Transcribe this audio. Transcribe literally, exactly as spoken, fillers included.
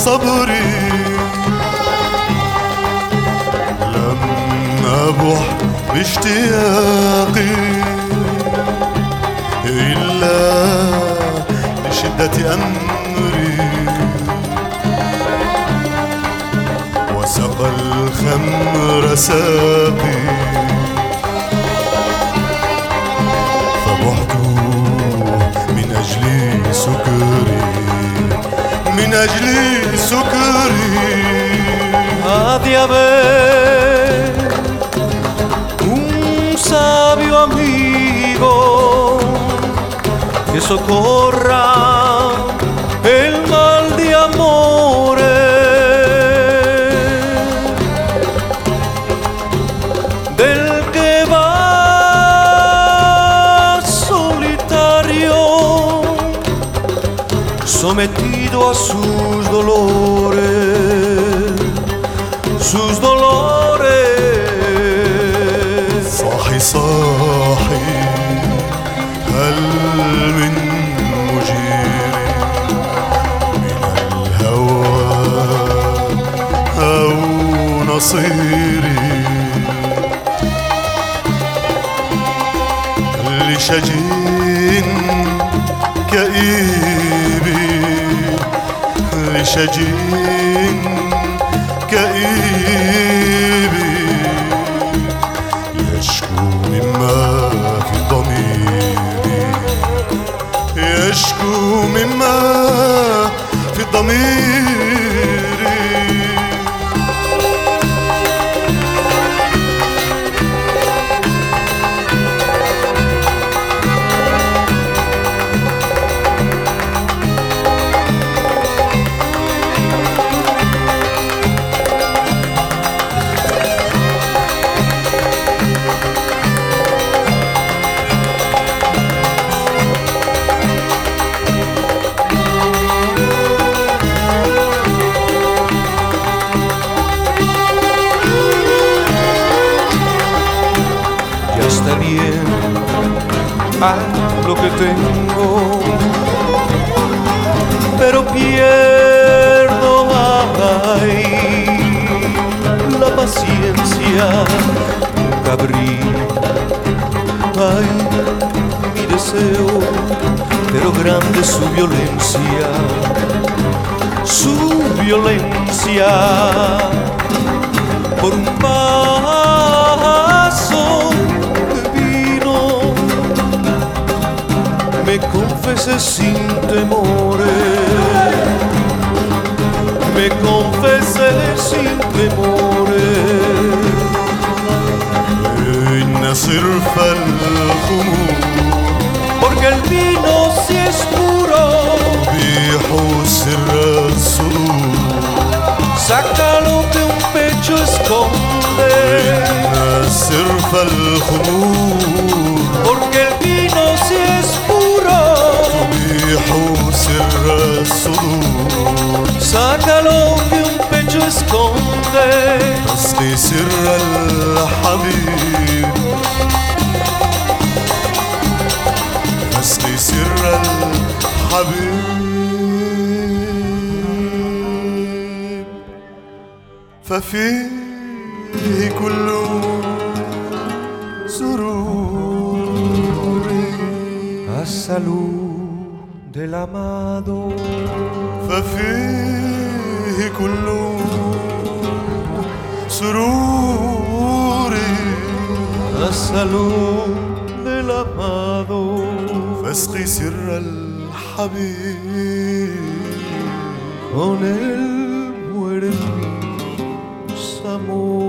صبري لما أبوح باشتياقي إلا لشدة أمري وسقى الخمر ساقي فبحت من أجل سكري من أجل سكري. Ha de haber un sabio amigo que socorra el mal de amores del que va solitario sometido a sus dolores, sus dolores. صاحي صاحي هل من مجير من الهوى أو نصيري لشجين كئيب لشجين كئيب يشكو مما في ضميري يشكو مما في ضميري. Está bien a lo que tengo, pero pierdo ay, la paciencia, nunca abrí ay, mi deseo, pero grande su violencia, su violencia por un paso. Me confesé sin temores, me confesé sin temores. إن صرف الخمور Porque el vino si es puro يبيح سر الصدور sácalo de un pecho esconde. إن صرف الخمور Porque el vino si es puro يبيح سر الصدور sácalo de un pecho esconde. تسقي سر الحبيب تسقي سر الحبيب ففيه كل سروري A salud del amado. ففيه كل سروري La salud del amado. فاسقي سر الحبيب Con él mueren mis amores.